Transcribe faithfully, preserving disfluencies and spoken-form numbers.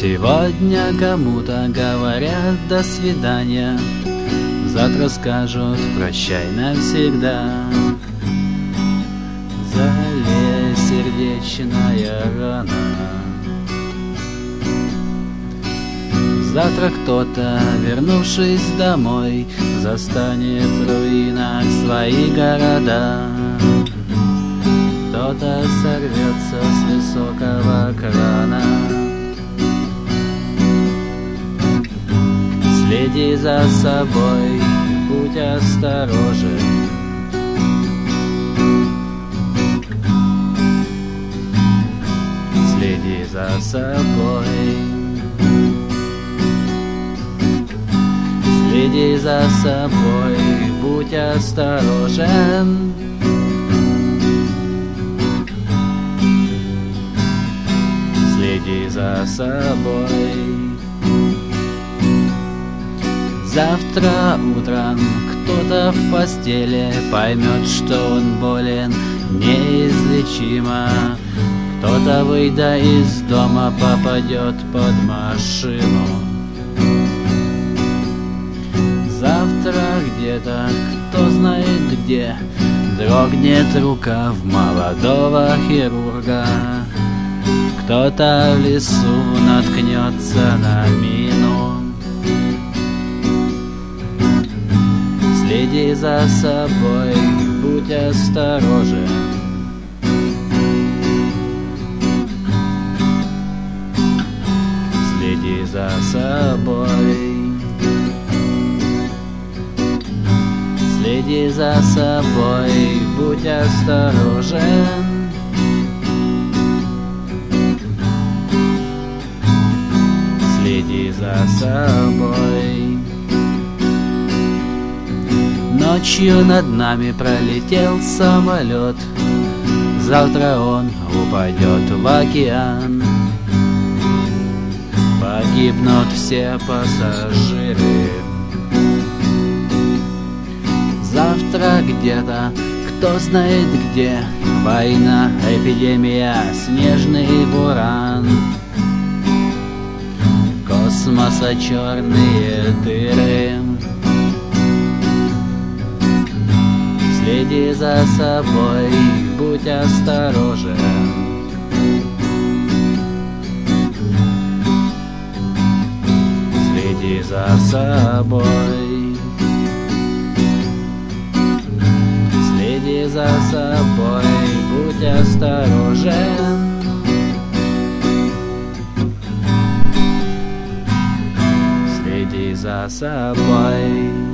Сегодня кому-то говорят до свидания, завтра скажут прощай навсегда. Залей сердечная рана. Завтра кто-то, вернувшись домой, застанет в руинах свои города. Кто-то сорвется с высокого крана. Следи за собой, будь осторожен. Следи за собой. Следи за собой, будь осторожен. Следи за собой. Завтра утром кто-то в постели поймет, что он болен неизлечимо. Кто-то, выйдя из дома, попадет под машину. Завтра где-то, кто знает где, дрогнет рука в молодого хирурга. Кто-то в лесу наткнется на мину. Следи за собой, будь осторожен. Следи за собой. Следи за собой, будь осторожен. Следи за собой. Ночью над нами пролетел самолет, завтра он упадет в океан. Погибнут все пассажиры. Завтра где-то, кто знает где, война, эпидемия, снежный буран. Космоса черные дыры. Следи за собой, будь осторожен. Следи за собой. Следи за собой, будь осторожен. Следи за собой.